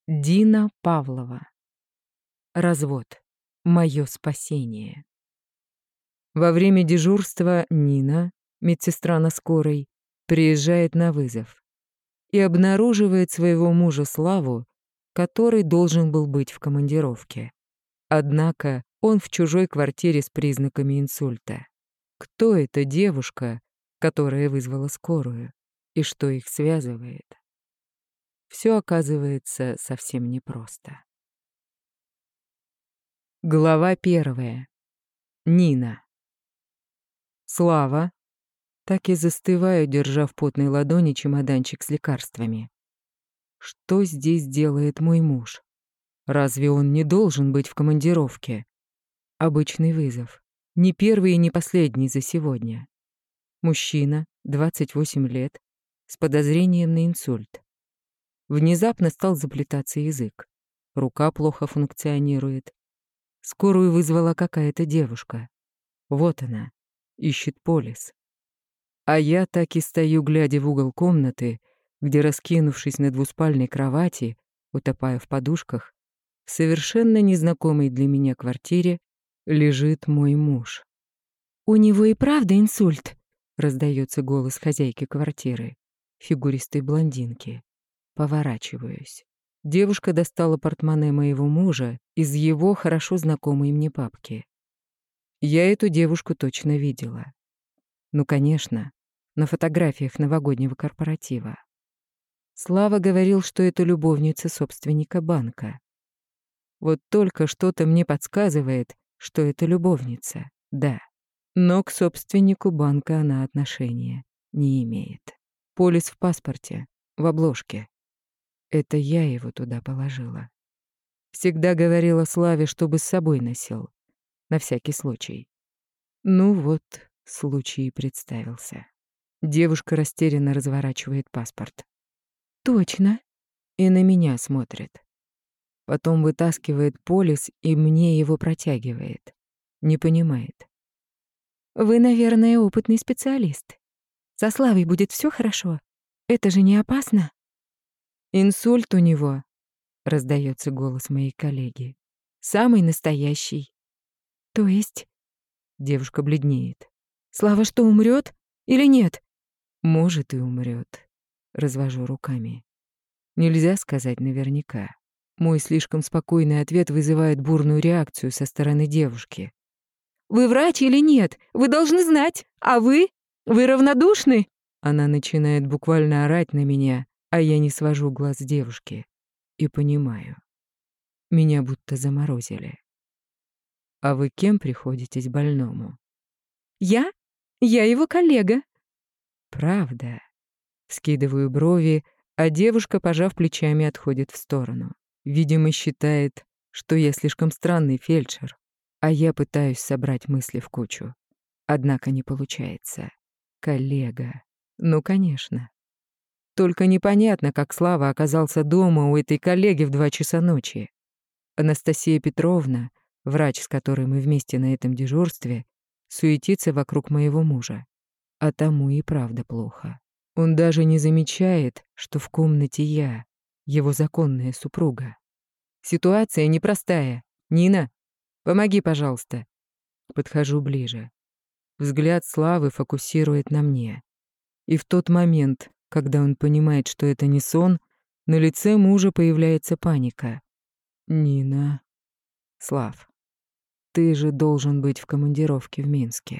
Дина Павлова. Развод. Моё спасение. Во время дежурства Нина, медсестра на скорой, приезжает на вызов и обнаруживает своего мужа Славу, который должен был быть в командировке. Однако он в чужой квартире с признаками инсульта. Кто эта девушка, которая вызвала скорую, и что их связывает? Всё оказывается совсем непросто. Глава 1. Нина. Слава. Так и застываю, держа в потной ладони чемоданчик с лекарствами. Что здесь делает мой муж? Разве он не должен быть в командировке? Обычный вызов. Не первый и не последний за сегодня. Мужчина, 28 лет, с подозрением на инсульт. Внезапно стал заплетаться язык. Рука плохо функционирует. Скорую вызвала какая-то девушка. Вот она, ищет полис. А я так и стою, глядя в угол комнаты, где, раскинувшись на двуспальной кровати, утопая в подушках, в совершенно незнакомой для меня квартире лежит мой муж. «У него и правда инсульт», — раздается голос хозяйки квартиры, фигуристой блондинки. Поворачиваюсь. Девушка достала портмоне моего мужа из его хорошо знакомой мне папки. Я эту девушку точно видела. Ну, конечно, на фотографиях новогоднего корпоратива. Слава говорил, что это любовница собственника банка. Вот только что-то мне подсказывает, что это любовница, да. Но к собственнику банка она отношения не имеет. Полис в паспорте, в обложке. Это я его туда положила. Всегда говорила Славе, чтобы с собой носил. На всякий случай. Ну вот, случай и представился. Девушка растерянно разворачивает паспорт. «Точно?» И на меня смотрит. Потом вытаскивает полис и мне его протягивает. Не понимает. «Вы, наверное, опытный специалист. Со Славой будет всё хорошо. Это же не опасно?» «Инсульт у него», — раздается голос моей коллеги. «Самый настоящий». «То есть?» Девушка бледнеет. «Слава что, умрёт или нет?» «Может, и умрёт», — развожу руками. Нельзя сказать наверняка. Мой слишком спокойный ответ вызывает бурную реакцию со стороны девушки. «Вы врач или нет? Вы должны знать. А вы? Вы равнодушны?» Она начинает буквально орать на меня, а я не свожу глаз с девушки. И понимаю. Меня будто заморозили. «А вы кем приходитесь больному?» «Я? Я его коллега». «Правда?» Вскидываю брови, а девушка, пожав плечами, отходит в сторону. Видимо, считает, что я слишком странный фельдшер, а я пытаюсь собрать мысли в кучу. Однако не получается. Коллега. Ну, конечно. Только непонятно, как Слава оказался дома у этой коллеги в 2 часа ночи. Анастасия Петровна, врач, с которой мы вместе на этом дежурстве, суетится вокруг моего мужа. А тому и правда плохо. Он даже не замечает, что в комнате я, его законная супруга. Ситуация непростая. Нина, помоги, пожалуйста. Подхожу ближе. Взгляд Славы фокусирует на мне. И в тот момент, когда он понимает, что это не сон, на лице мужа появляется паника. «Нина...» «Слав, ты же должен быть в командировке в Минске».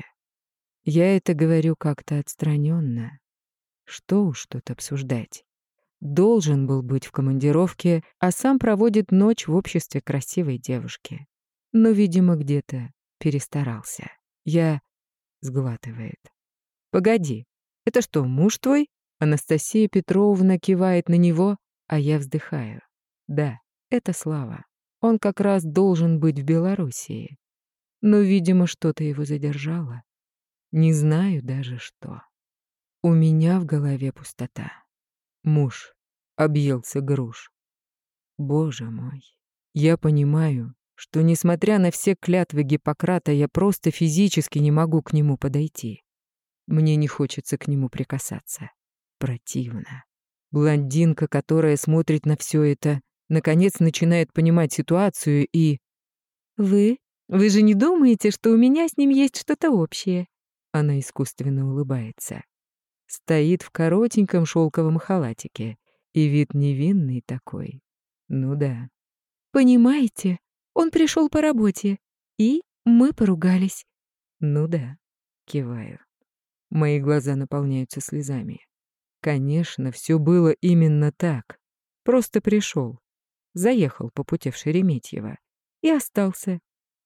Я это говорю как-то отстраненно. Что уж тут обсуждать. Должен был быть в командировке, а сам проводит ночь в обществе красивой девушки. Но, видимо, где-то перестарался. Я... Сглатывает. «Погоди, это что, муж твой?» Анастасия Петровна кивает на него, а я вздыхаю. Да, это Слава. Он как раз должен быть в Белоруссии. Но, видимо, что-то его задержало. Не знаю даже что. У меня в голове пустота. Муж объелся груш. Боже мой. Я понимаю, что, несмотря на все клятвы Гиппократа, я просто физически не могу к нему подойти. Мне не хочется к нему прикасаться. Противно. Блондинка, которая смотрит на все это, наконец начинает понимать ситуацию и... Вы же не думаете, что у меня с ним есть что-то общее?» Она искусственно улыбается. Стоит в коротеньком шелковом халатике, и вид невинный такой. Ну да. «Понимаете, он пришел по работе, и мы поругались». Ну да, киваю. Мои глаза наполняются слезами. Конечно, все было именно так. Просто пришел, заехал по пути в Шереметьево и остался.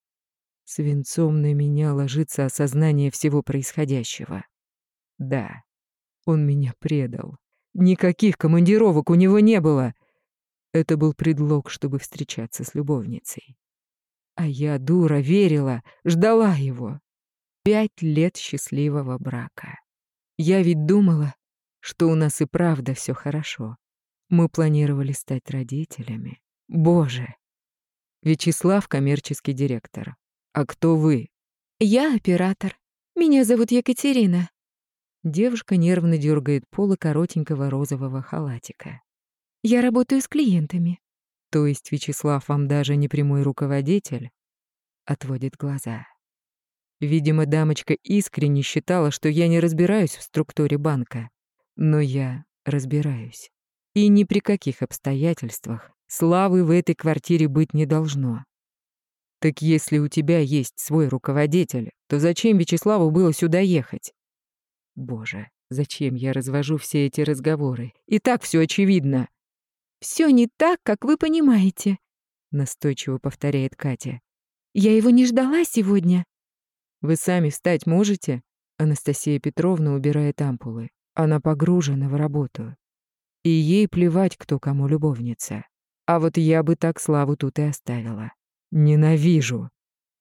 Свинцом на меня ложится осознание всего происходящего. Да, он меня предал. Никаких командировок у него не было. Это был предлог, чтобы встречаться с любовницей. А я, дура, верила, ждала его. 5 лет счастливого брака. Я ведь думала, что у нас и правда все хорошо. Мы планировали стать родителями. Боже! Вячеслав — коммерческий директор. А кто вы? Я оператор. Меня зовут Екатерина. Девушка нервно дергает полы коротенького розового халатика. Я работаю с клиентами. То есть Вячеслав вам даже не прямой руководитель? Отводит глаза. Видимо, дамочка искренне считала, что я не разбираюсь в структуре банка. Но я разбираюсь. И ни при каких обстоятельствах Славы в этой квартире быть не должно. Так если у тебя есть свой руководитель, то зачем Вячеславу было сюда ехать? Боже, зачем я развожу все эти разговоры? И так все очевидно. Все не так, как вы понимаете, настойчиво повторяет Катя. Я его не ждала сегодня. Вы сами встать можете? Анастасия Петровна убирает ампулы. Она погружена в работу. И ей плевать, кто кому любовница. А вот я бы так Славу тут и оставила. Ненавижу.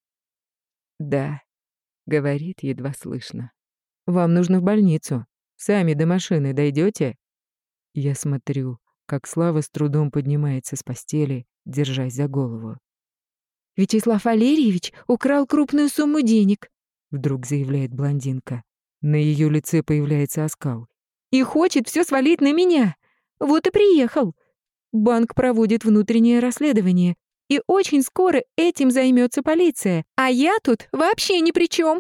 Да, говорит едва слышно. Вам нужно в больницу. Сами до машины дойдете? Я смотрю, как Слава с трудом поднимается с постели, держась за голову. «Вячеслав Валерьевич украл крупную сумму денег», — вдруг заявляет блондинка. На ее лице появляется оскал. «И хочет все свалить на меня. Вот и приехал. Банк проводит внутреннее расследование, и очень скоро этим займется полиция, а я тут вообще ни при чем.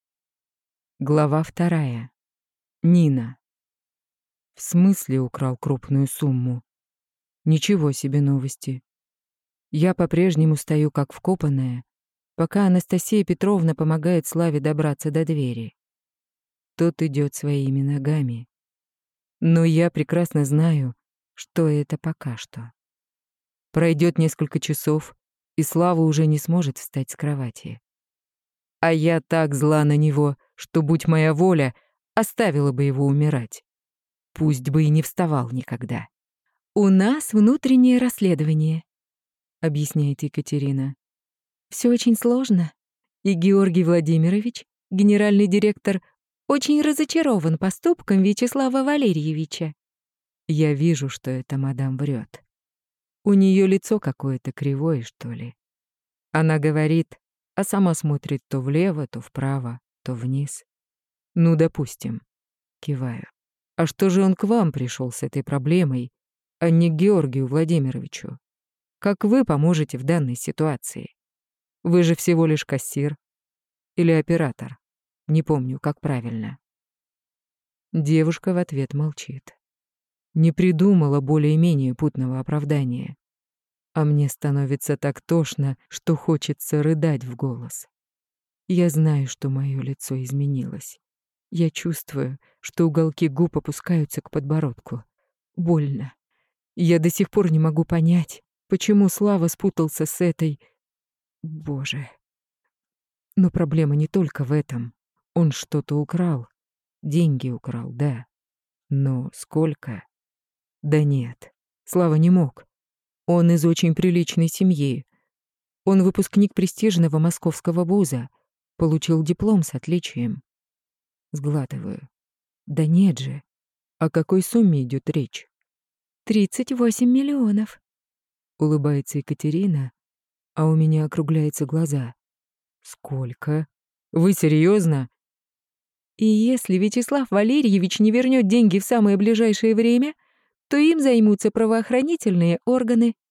Глава 2. Нина. В смысле украл крупную сумму? Ничего себе новости. Я по-прежнему стою как вкопанная, пока Анастасия Петровна помогает Славе добраться до двери. Тот идет своими ногами. Но я прекрасно знаю, что это пока что. Пройдет несколько часов, и Слава уже не сможет встать с кровати. А я так зла на него, что, будь моя воля, оставила бы его умирать. Пусть бы и не вставал никогда. «У нас внутреннее расследование», — объясняет Екатерина. «Все очень сложно, и Георгий Владимирович, генеральный директор, очень разочарован поступком Вячеслава Валерьевича». Я вижу, что эта мадам врет. У нее лицо какое-то кривое, что ли. Она говорит, а сама смотрит то влево, то вправо, то вниз. Ну, допустим. Киваю. А что же он к вам пришел с этой проблемой, а не к Георгию Владимировичу? Как вы поможете в данной ситуации? Вы же всего лишь кассир. Или оператор. Не помню, как правильно. Девушка в ответ молчит. Не придумала более-менее путного оправдания. А мне становится так тошно, что хочется рыдать в голос. Я знаю, что мое лицо изменилось. Я чувствую, что уголки губ опускаются к подбородку. Больно. Я до сих пор не могу понять, почему Слава спутался с этой... Боже. Но проблема не только в этом. Он что-то украл. Деньги украл, да. Но сколько? Да нет, Слава не мог. Он из очень приличной семьи. Он выпускник престижного московского вуза, получил диплом с отличием. Сглатываю. Да нет же. О какой сумме идет речь? 38 миллионов. Улыбается Екатерина, а у меня округляются глаза. Сколько? Вы серьезно? И если Вячеслав Валерьевич не вернет деньги в самое ближайшее время, то им займутся правоохранительные органы.